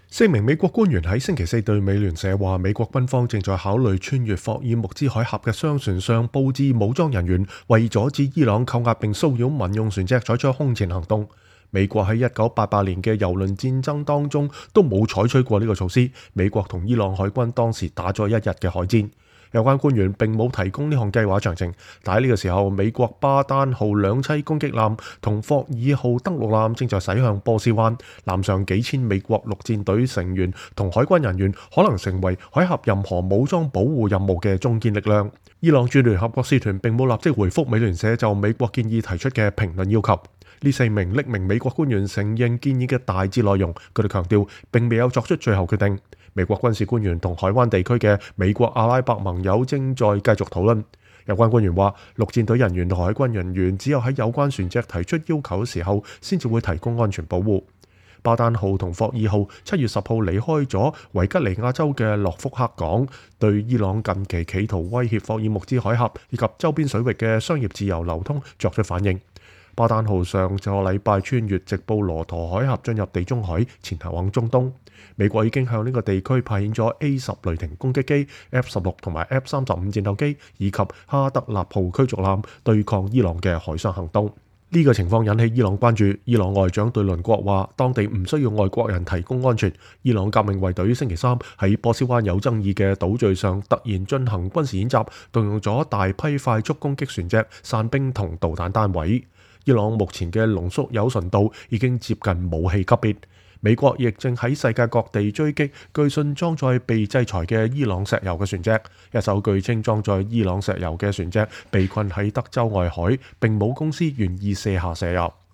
四名美國官員喺星期四對美聯社話，美國軍方正在考慮穿越霍爾木茲海峽嘅商船上佈置武裝人員，為阻止伊朗扣押並騷擾民用船隻採取空前行動。美國喺1988年嘅油輪戰爭當中都冇採取過呢個措施。美國同伊朗海軍當時打咗一日嘅海戰。有關官員並冇提供呢項計劃詳情，但喺呢個時候，美國巴丹號兩棲攻擊艦同霍爾號登陸艦正在駛向波斯灣，艦上幾千美國陸戰隊成員同海軍人員可能成為海峽任何武裝保護任務嘅中堅力量。伊朗駐聯合國使團並冇立即回覆美聯社就美國建議提出嘅評論要求。呢四名匿名美國官員承認建議嘅大致內容，佢哋強調並未有作出最後決定。美國軍事官員同海灣地區嘅美國阿拉伯盟友正在繼續討論。有關官員話，陸戰隊人員同海軍人員只有喺有關船隻提出要求嘅時候，先至會提供安全保護。巴丹號同霍爾號7月10號離開咗維吉尼亞州嘅諾福克港，對伊朗近期企圖威脅霍爾木茲海峽以及周邊水域嘅商業自由流通作出反應。巴丹號上個禮拜穿越直布羅陀海峽進入地中海，前行往中東。美國已經向呢個地區派遣咗 A-10雷霆攻擊機、F-16同埋 F-35戰鬥機以及哈德納號驅逐艦對抗伊朗嘅海上行動。呢個情況引起伊朗關注。伊朗外長對鄰國話，當地唔需要外國人提供安全。伊朗革命衛隊星期三喺波斯灣有爭議嘅島嶼上突然進行軍事演習，動用咗大批快速攻擊船隻、傘兵同導彈單位。伊朗目前嘅濃縮鈾純度已經接近武器級別。美國亦正喺世界各地追擊據信裝載被制裁嘅伊朗石油嘅船隻。一艘據稱裝載伊朗石油嘅船隻被困喺德州外海，並冇公司願意卸下石油。